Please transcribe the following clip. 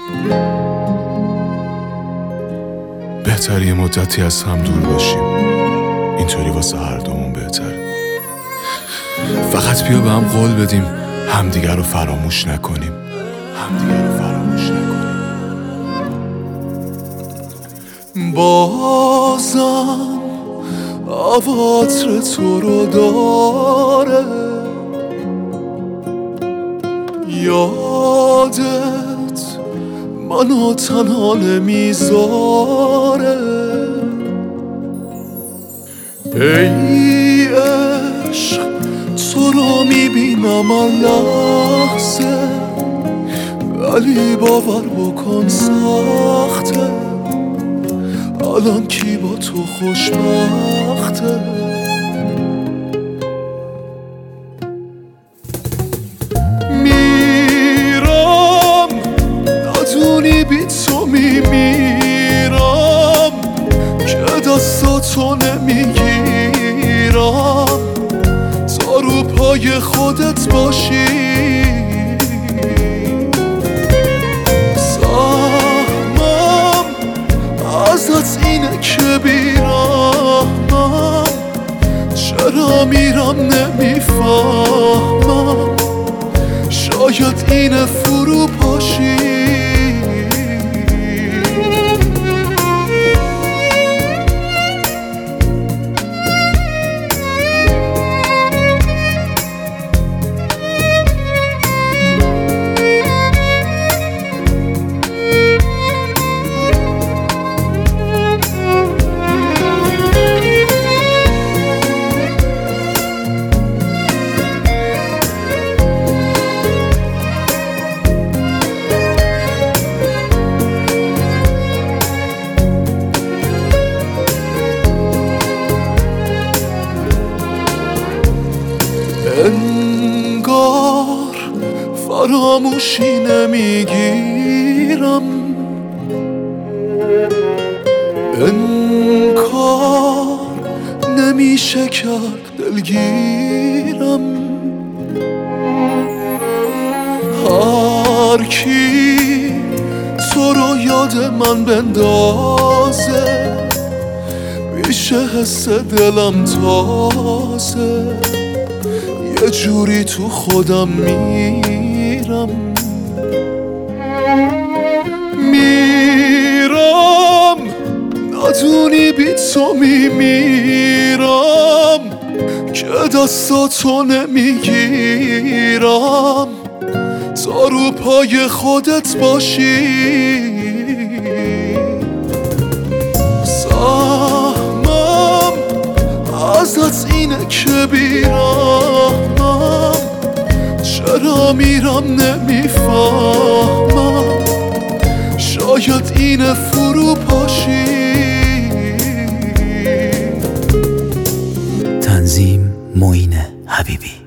بهتره یه مدتی از هم دور باشیم، اینطوری واسه هر دومون بهتره. فقط بیا به هم قول بدیم همدیگر رو فراموش نکنیم، بازم عواطر تو رو داره، یادت منو تنها نمیذاره. ای عشق تو رو میبینم هر لحظه، ولی باور بکن سخته، الان کی با تو خوشبخته؟ میرم ندونی بی تو میمیرم، که دستاتو نمیگیرم تا رو پای خودت باشی. ازت اینه که بیرحمم، چرا میرم نمیفهمم، شاید اینه فرو پاشی. انگار فراموشی نمیگیرم، انکار نمیشه کرد دلگیرم. هر کی تو رو یاد من بندازه، میشه حس دلم تازه، یه جوری تو خودم میرم. ندونی بی تو میمیرم، که دستاتو نمیگیرم تا رو پای خودت باشی. سهمم ازت اینه که بیرحمم، چرا میرم نمیفهمم، شاید اینه فرو پاشی. تنظیم معین حبیبی.